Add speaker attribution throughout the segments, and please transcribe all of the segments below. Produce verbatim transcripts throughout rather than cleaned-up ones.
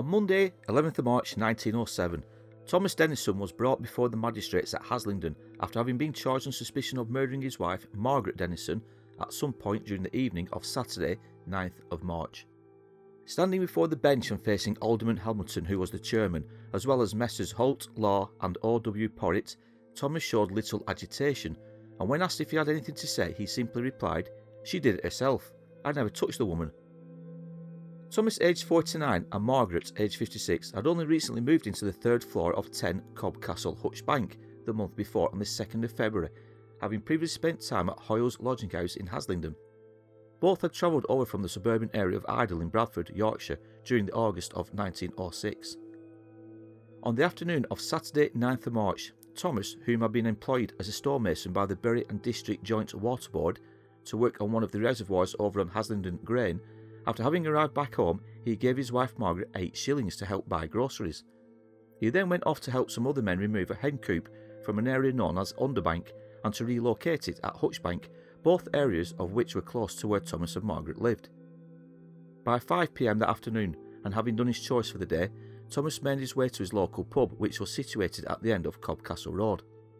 Speaker 1: On Monday, eleventh of March nineteen oh seven, Thomas Denison was brought before the magistrates at Haslingden after having been charged on suspicion of murdering his wife, Margaret Denison, at some point during the evening of Saturday, ninth of March. Standing before the bench and facing Alderman Hamilton, who was the chairman, as well as Messrs Holt, Law and O W Porritt, Thomas showed little agitation, and when asked if he had anything to say, he simply replied, "She did it herself. I never touched the woman." Thomas, aged forty-nine, and Margaret, aged fifty-six, had only recently moved into the third floor of ten Cobb Castle, Hutch Bank, the month before on the second of February, having previously spent time at Hoyle's lodging house in Haslingden. Both had travelled over from the suburban area of Idle in Bradford, Yorkshire, during the August of nineteen oh six. On the afternoon of Saturday, ninth of March, Thomas, whom had been employed as a stonemason by the Bury and District Joint Water Board to work on one of the reservoirs over on Haslingden Grain, after having arrived back home, he gave his wife Margaret eight shillings to help buy groceries. He then went off to help some other men remove a hen coop from an area known as Underbank and to relocate it at Hutchbank, both areas of which were close to where Thomas and Margaret lived. By five p m that afternoon, and having done his chores for the day, Thomas made his way to his local pub, which was situated at the end of Cobb Castle Road.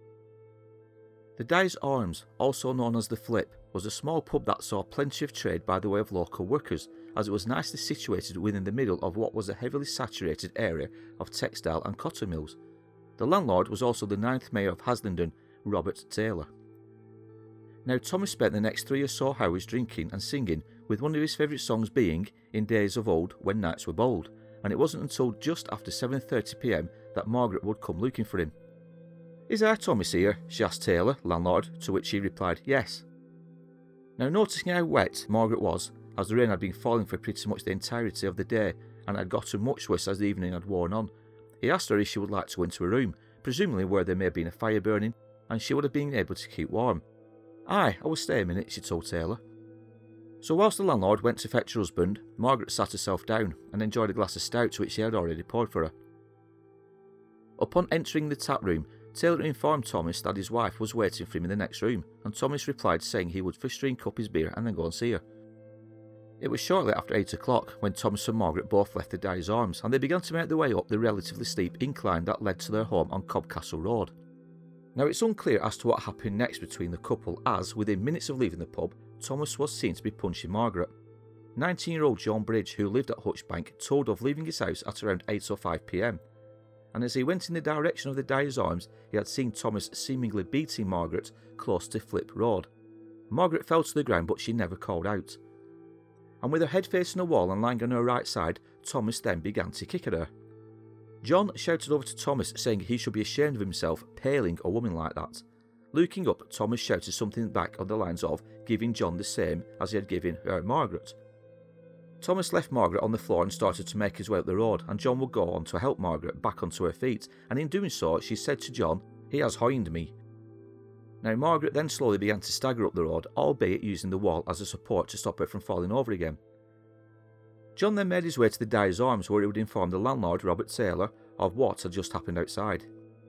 Speaker 1: The Dyer's Arms, also known as the Flip, was a small pub that saw plenty of trade by the way of local workers, as it was nicely situated within the middle of what was a heavily saturated area of textile and cotton mills. The landlord was also the ninth mayor of Haslingden, Robert Taylor. Now Thomas spent the next three or so hours drinking and singing, with one of his favourite songs being In Days of Old When Nights Were Bold, and it wasn't until just after seven thirty p m that Margaret would come looking for him. "Is our Thomas here?" she asked Taylor, landlord, to which he replied, "Yes." Now, noticing how wet Margaret was, as the rain had been falling for pretty much the entirety of the day and had gotten much worse as the evening had worn on, he asked her if she would like to go into a room, presumably where there may have been a fire burning, and she would have been able to keep warm. "Aye, I will stay a minute," she told Taylor. So whilst the landlord went to fetch her husband, Margaret sat herself down and enjoyed a glass of stout which he had already poured for her. Upon entering the tap room, Taylor informed Thomas that his wife was waiting for him in the next room, and Thomas replied saying he would first drink up his beer and then go and see her. It was shortly after eight o'clock when Thomas and Margaret both left the Dyer's Arms, and they began to make their way up the relatively steep incline that led to their home on Cobb Castle Road. Now it's unclear as to what happened next between the couple, as, within minutes of leaving the pub, Thomas was seen to be punching Margaret. nineteen-year-old John Bridge, who lived at Hutchbank, told of leaving his house at around eight or five p m, and as he went in the direction of the Dyer's Arms, he had seen Thomas seemingly beating Margaret close to Flip Road. Margaret fell to the ground, but she never called out. And with her head facing a wall and lying on her right side, Thomas then began to kick at her. John shouted over to Thomas, saying he should be ashamed of himself, paling a woman like that. Looking up, Thomas shouted something back on the lines of giving John the same as he had given her Margaret. Thomas left Margaret on the floor and started to make his way up the road, and John would go on to help Margaret back onto her feet, and in doing so, she said to John, "He has hoined me." Now Margaret then slowly began to stagger up the road, albeit using the wall as a support to stop her from falling over again. John then made his way to the Dyer's Arms, where he would inform the landlord, Robert Taylor, of what had just happened outside.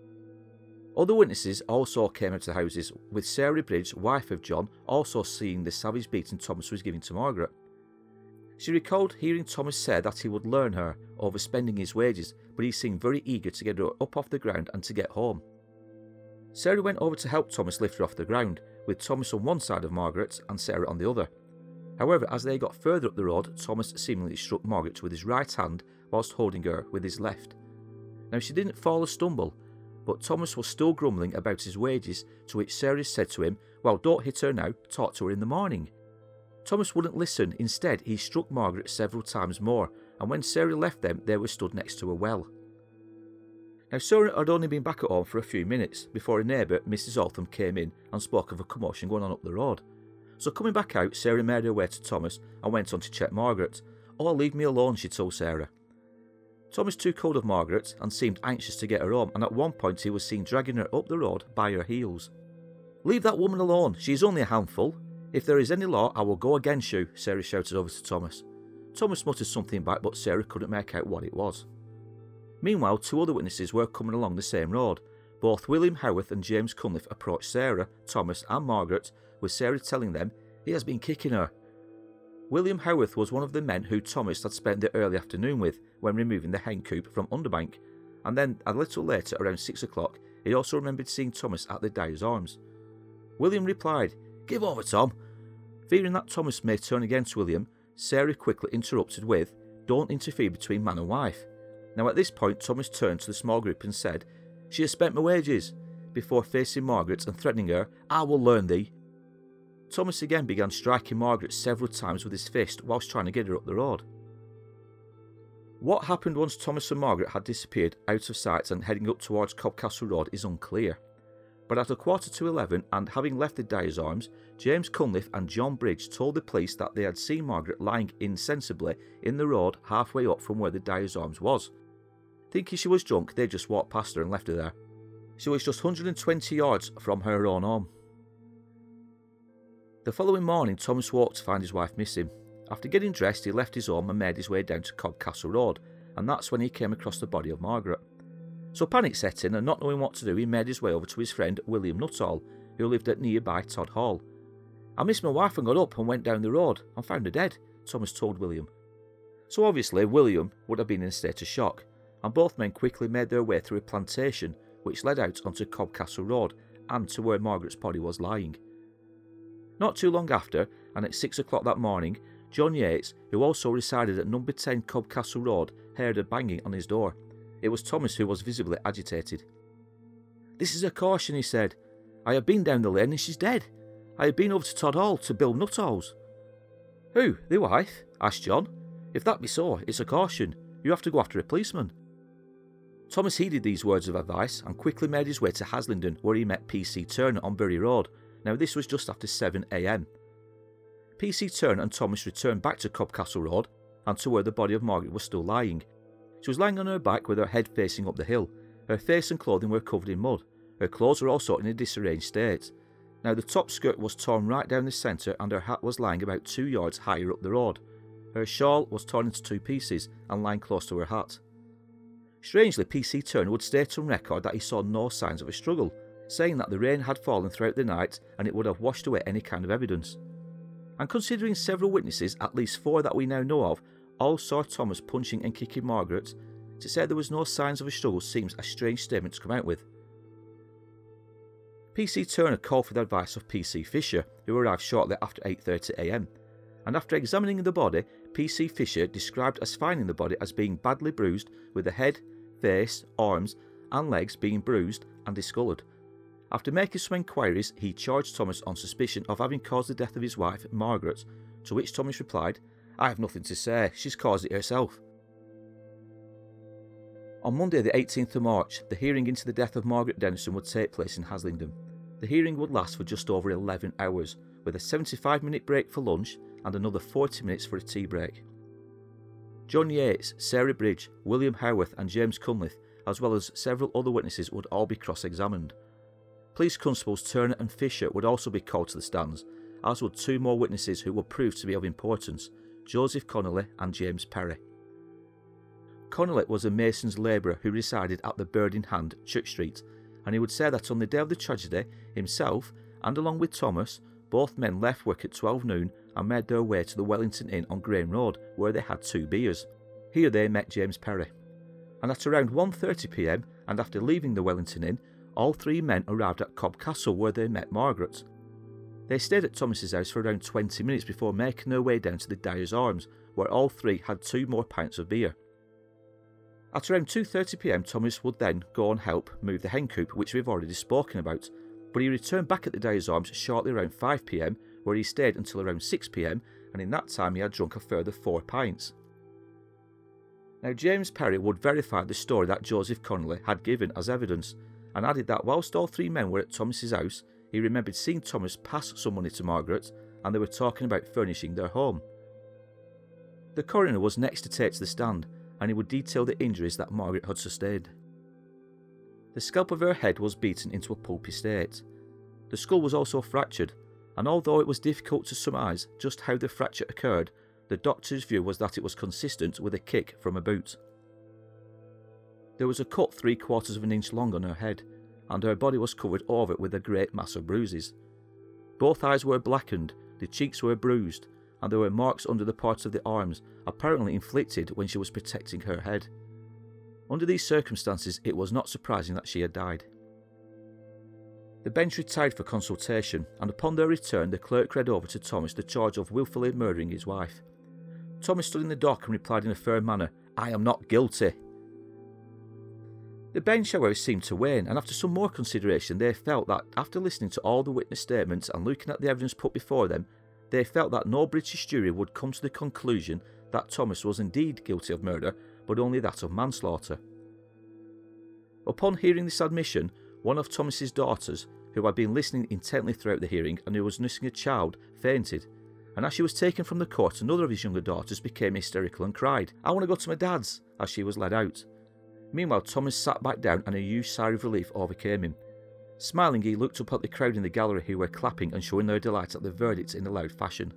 Speaker 1: Other witnesses also came out to the houses, with Sarah Bridge, wife of John, also seeing the savage beating Thomas was giving to Margaret. She recalled hearing Thomas say that he would learn her, overspending his wages, but he seemed very eager to get her up off the ground and to get home. Sarah went over to help Thomas lift her off the ground, with Thomas on one side of Margaret and Sarah on the other. However, as they got further up the road, Thomas seemingly struck Margaret with his right hand whilst holding her with his left. Now she didn't fall or stumble, but Thomas was still grumbling about his wages, to which Sarah said to him, "Well, don't hit her now, talk to her in the morning." Thomas wouldn't listen. Instead, he struck Margaret several times more, and when Sarah left them, they were stood next to a well. Now Sarah had only been back at home for a few minutes before a neighbour, Missus Altham, came in and spoke of a commotion going on up the road. So coming back out, Sarah made her way to Thomas and went on to check Margaret. "Oh, leave me alone," she told Sarah. Thomas took hold of Margaret and seemed anxious to get her home, and at one point he was seen dragging her up the road by her heels. "Leave that woman alone, she is only a handful. If there is any law, I will go against you," Sarah shouted over to Thomas. Thomas muttered something back, but Sarah couldn't make out what it was. Meanwhile, two other witnesses were coming along the same road. Both William Howarth and James Cunliffe approached Sarah, Thomas and Margaret, with Sarah telling them, "He has been kicking her." William Howarth was one of the men who Thomas had spent the early afternoon with when removing the hen coop from Underbank, and then a little later, around six o'clock, he also remembered seeing Thomas at the Dyer's Arms. William replied, "Give over, Tom." Fearing that Thomas may turn against William, Sarah quickly interrupted with, "Don't interfere between man and wife." Now at this point Thomas turned to the small group and said, "She has spent my wages," before facing Margaret and threatening her, "I will learn thee." Thomas again began striking Margaret several times with his fist whilst trying to get her up the road. What happened once Thomas and Margaret had disappeared out of sight and heading up towards Cobcastle Road is unclear. But at a quarter to eleven, and having left the Dyer's Arms, James Cunliffe and John Bridge told the police that they had seen Margaret lying insensibly in the road halfway up from where the Dyer's Arms was. Thinking she was drunk, they just walked past her and left her there. She was just one hundred twenty yards from her own home. The following morning, Thomas woke to find his wife missing. After getting dressed, he left his home and made his way down to Cobcastle Road, and that's when he came across the body of Margaret. So panic set in, and not knowing what to do, he made his way over to his friend William Nuttall, who lived at nearby Todd Hall. "I missed my wife and got up and went down the road and found her dead," Thomas told William. So obviously William would have been in a state of shock, and both men quickly made their way through a plantation which led out onto Cobcastle Road and to where Margaret's body was lying. Not too long after, and at six o'clock that morning, John Yates, who also resided at number ten Cobcastle Road, heard a banging on his door. It was Thomas, who was visibly agitated. "This is a caution," he said. "I have been down the lane and she's dead. I have been over to Todd Hall to Bill Nuttall's." "Who, the wife?" asked John. "If that be so, it's a caution. You have to go after a policeman." Thomas heeded these words of advice and quickly made his way to Haslingden, where he met P C Turner on Bury Road. Now this was just after seven a m. P C Turner and Thomas returned back to Cobcastle Road and to where the body of Margaret was still lying. She was lying on her back with her head facing up the hill. Her face and clothing were covered in mud. Her clothes were also in a disarranged state. Now the top skirt was torn right down the centre and her hat was lying about two yards higher up the road. Her shawl was torn into two pieces and lying close to her hat. Strangely, P C Turner would state on record that he saw no signs of a struggle, saying that the rain had fallen throughout the night and it would have washed away any kind of evidence. And considering several witnesses, at least four that we now know of, all saw Thomas punching and kicking Margaret, to say there was no signs of a struggle seems a strange statement to come out with. P C Turner called for the advice of P C Fisher, who arrived shortly after eight thirty a m, and after examining the body, P C Fisher described as finding the body as being badly bruised, with the head, face, arms and legs being bruised and discoloured. After making some inquiries, he charged Thomas on suspicion of having caused the death of his wife, Margaret, to which Thomas replied, "I have nothing to say, she's caused it herself." On Monday the eighteenth of March, the hearing into the death of Margaret Dennison would take place in Haslingden. The hearing would last for just over eleven hours, with a seventy-five minute break for lunch and another forty minutes for a tea break. John Yates, Sarah Bridge, William Howarth and James Cunliffe, as well as several other witnesses, would all be cross-examined. Police constables Turner and Fisher would also be called to the stands, as would two more witnesses who would prove to be of importance, Joseph Connolly and James Perry. Connolly was a mason's labourer who resided at the Bird in Hand, Church Street, and he would say that on the day of the tragedy, himself, and along with Thomas, both men left work at twelve noon and made their way to the Wellington Inn on Graham Road, where they had two beers. Here they met James Perry. And at around one thirty p m, and after leaving the Wellington Inn, all three men arrived at Cobcastle, where they met Margaret. They stayed at Thomas's house for around twenty minutes before making their way down to the Dyer's Arms, where all three had two more pints of beer. At around two thirty p m, Thomas would then go and help move the hen coop, which we've already spoken about, but he returned back at the Dyer's Arms shortly around five p m, where he stayed until around six p m, and in that time he had drunk a further four pints. Now James Perry would verify the story that Joseph Connolly had given as evidence, and added that whilst all three men were at Thomas's house, he remembered seeing Thomas pass some money to Margaret, and they were talking about furnishing their home. The coroner was next to take to the stand, and he would detail the injuries that Margaret had sustained. The scalp of her head was beaten into a pulpy state. The skull was also fractured, and although it was difficult to surmise just how the fracture occurred, the doctor's view was that it was consistent with a kick from a boot. There was a cut three quarters of an inch long on her head, and her body was covered over with a great mass of bruises. Both eyes were blackened, the cheeks were bruised, and there were marks under the parts of the arms, apparently inflicted when she was protecting her head. Under these circumstances, it was not surprising that she had died. The bench retired for consultation, and upon their return the clerk read over to Thomas the charge of wilfully murdering his wife. Thomas stood in the dock and replied in a firm manner, "I am not guilty." The bench, however, seemed to wane, and after some more consideration they felt that, after listening to all the witness statements and looking at the evidence put before them, they felt that no British jury would come to the conclusion that Thomas was indeed guilty of murder, but only that of manslaughter. Upon hearing this admission, one of Thomas's daughters, who had been listening intently throughout the hearing and who was nursing a child, fainted, and as she was taken from the court, another of his younger daughters became hysterical and cried, "I want to go to my dad's," as she was led out. Meanwhile, Thomas sat back down and a huge sigh of relief overcame him. Smiling, he looked up at the crowd in the gallery who were clapping and showing their delight at the verdict in a loud fashion.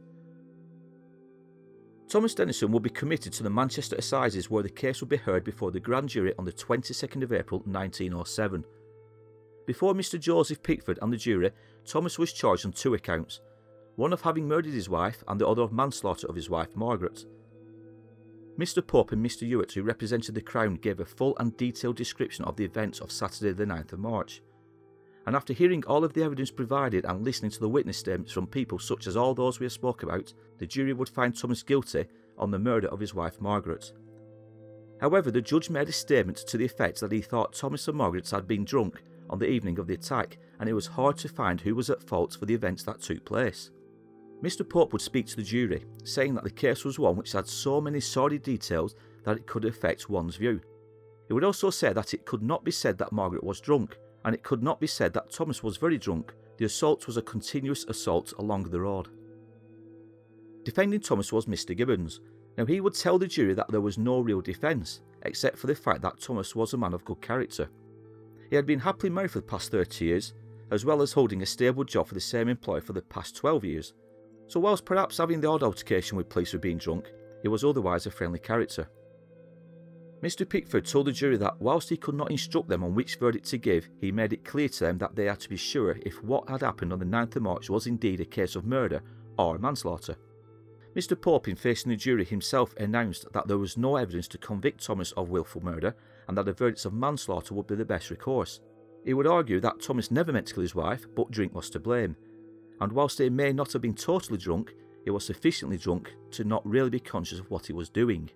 Speaker 1: Thomas Denison would be committed to the Manchester Assizes, where the case would be heard before the grand jury on the twenty-second of April nineteen oh seven. Before Mister Joseph Pickford and the jury, Thomas was charged on two accounts, one of having murdered his wife and the other of manslaughter of his wife Margaret. Mister Pope and Mister Hewitt, who represented the Crown, gave a full and detailed description of the events of Saturday the ninth of March. And after hearing all of the evidence provided and listening to the witness statements from people such as all those we have spoke about, the jury would find Thomas guilty on the murder of his wife Margaret. However, the judge made a statement to the effect that he thought Thomas and Margaret had been drunk on the evening of the attack, and it was hard to find who was at fault for the events that took place. Mister Pope would speak to the jury, saying that the case was one which had so many sordid details that it could affect one's view. He would also say that it could not be said that Margaret was drunk, and it could not be said that Thomas was very drunk. The assault was a continuous assault along the road. Defending Thomas was Mister Gibbons. Now, he would tell the jury that there was no real defence, except for the fact that Thomas was a man of good character. He had been happily married for the past thirty years, as well as holding a stable job for the same employer for the past twelve years. So whilst perhaps having the odd altercation with police for being drunk, he was otherwise a friendly character. Mister Pickford told the jury that whilst he could not instruct them on which verdict to give, he made it clear to them that they had to be sure if what had happened on the ninth of March was indeed a case of murder or manslaughter. Mister Pope, in facing the jury, himself announced that there was no evidence to convict Thomas of wilful murder and that a verdict of manslaughter would be the best recourse. He would argue that Thomas never meant to kill his wife, but drink was to blame, and whilst he may not have been totally drunk, he was sufficiently drunk to not really be conscious of what he was doing.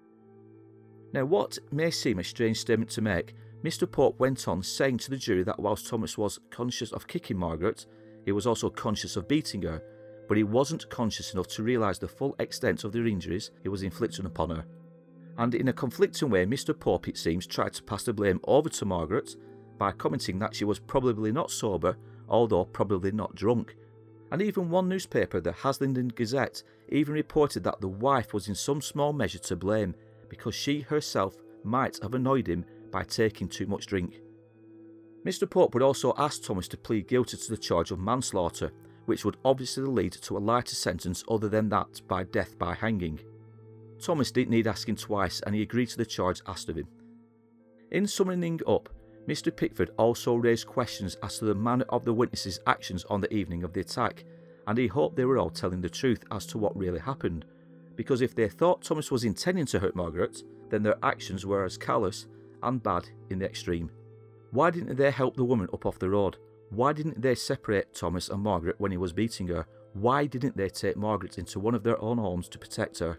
Speaker 1: Now, what may seem a strange statement to make, Mister Pope went on saying to the jury that whilst Thomas was conscious of kicking Margaret, he was also conscious of beating her, but he wasn't conscious enough to realise the full extent of the injuries he was inflicting upon her. And in a conflicting way, Mister Pope, it seems, tried to pass the blame over to Margaret by commenting that she was probably not sober, although probably not drunk. And even one newspaper, the Haslingden Gazette, even reported that the wife was in some small measure to blame because she herself might have annoyed him by taking too much drink. Mister Pope would also ask Thomas to plead guilty to the charge of manslaughter, which would obviously lead to a lighter sentence other than that by death by hanging. Thomas didn't need asking twice, and he agreed to the charge asked of him. In summing up, Mister Pickford also raised questions as to the manner of the witnesses' actions on the evening of the attack, and he hoped they were all telling the truth as to what really happened, because if they thought Thomas was intending to hurt Margaret, then their actions were as callous and bad in the extreme. Why didn't they help the woman up off the road? Why didn't they separate Thomas and Margaret when he was beating her? Why didn't they take Margaret into one of their own homes to protect her?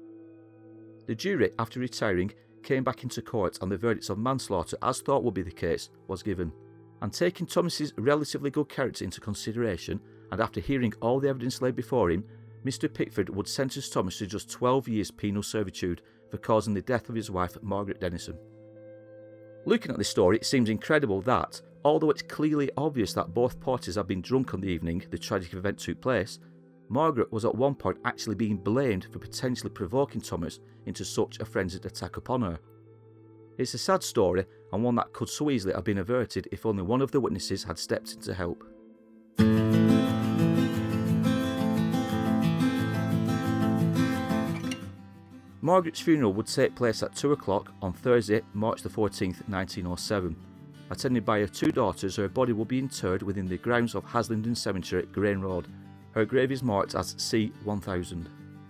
Speaker 1: The jury, after retiring, came back into court and the verdict of manslaughter, as thought would be the case, was given. And taking Thomas's relatively good character into consideration, and after hearing all the evidence laid before him, Mister Pickford would sentence Thomas to just twelve years penal servitude for causing the death of his wife, Margaret Denison. Looking at this story, it seems incredible that, although it's clearly obvious that both parties had been drunk on the evening the tragic event took place, Margaret was at one point actually being blamed for potentially provoking Thomas into such a frenzied attack upon her. It's a sad story, and one that could so easily have been averted if only one of the witnesses had stepped in to help. Margaret's funeral would take place at two o'clock on Thursday, March the fourteenth, nineteen oh seven. Attended by her two daughters, her body will be interred within the grounds of Haslingden Cemetery, Grain Road. Her grave is marked as C one thousand.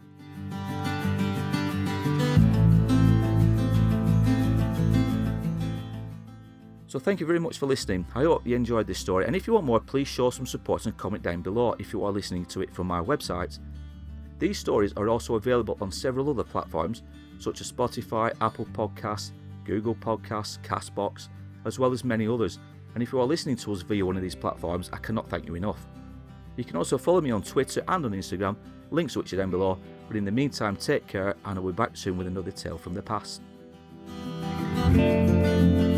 Speaker 1: So thank you very much for listening. I hope you enjoyed this story, and if you want more, please show some support and comment down below if you are listening to it from my website. These stories are also available on several other platforms such as Spotify, Apple Podcasts, Google Podcasts, Castbox, as well as many others, and if you are listening to us via one of these platforms, I cannot thank you enough. You can also follow me on Twitter and on Instagram, links which are down below, but in the meantime take care, and I'll be back soon with another tale from the past.